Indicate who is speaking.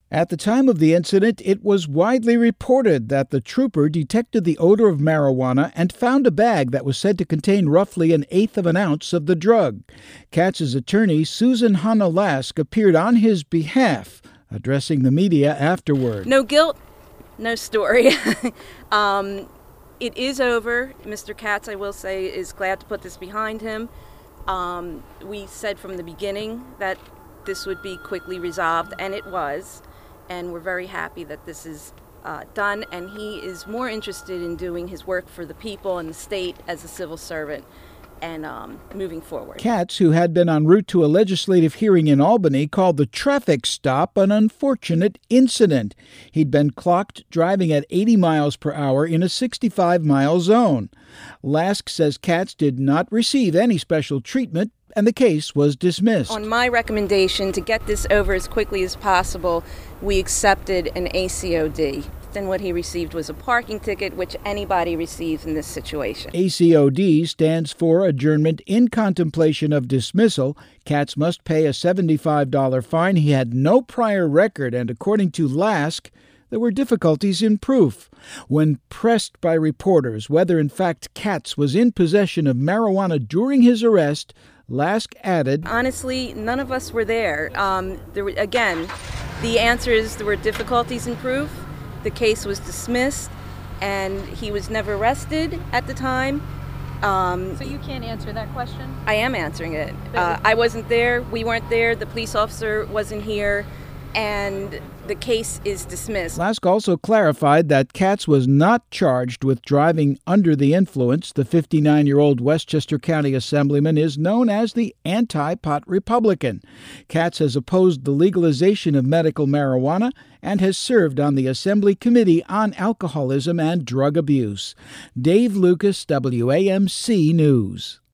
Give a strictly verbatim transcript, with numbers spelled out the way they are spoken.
Speaker 1: At the time of the incident, it was widely reported that the trooper detected the odor of marijuana and found a bag that was said to contain roughly an eighth of an ounce of the drug. Katz's attorney, Susan Hannah Lask, appeared on his behalf, addressing the media afterward.
Speaker 2: No guilt, no story. um, it is over. Mister Katz, I will say, is glad to put this behind him. Um, we said from the beginning that this would be quickly resolved, and it was. And we're very happy that this is uh, done, and he is more interested in doing his work for the people and the state as a civil servant and um, moving forward.
Speaker 1: Katz, who had been en route to a legislative hearing in Albany, called the traffic stop an unfortunate incident. He'd been clocked driving at eighty miles per hour in a sixty-five mile zone. Lask says Katz did not receive any special treatment, and the case was dismissed.
Speaker 2: On my recommendation to get this over as quickly as possible, we accepted an A C O D. Then what he received was a parking ticket, which anybody receives in this situation.
Speaker 1: A C O D stands for Adjournment in Contemplation of Dismissal. Katz must pay a seventy-five dollars fine. He had no prior record, and according to Lask, there were difficulties in proof. When pressed by reporters whether in fact Katz was in possession of marijuana during his arrest, Lask added,
Speaker 2: "Honestly, none of us were there. Um, there were, again, the answer is there were difficulties in proof. The case was dismissed, and he was never arrested at the time."
Speaker 3: Um, so you can't answer that question?
Speaker 2: I am answering it. Uh, I wasn't there. We weren't there. The police officer wasn't here. And the case is dismissed.
Speaker 1: Lask also clarified that Katz was not charged with driving under the influence. The fifty-nine-year-old Westchester County Assemblyman is known as the anti-pot Republican. Katz has opposed the legalization of medical marijuana and has served on the Assembly Committee on Alcoholism and Drug Abuse. Dave Lucas, W A M C News.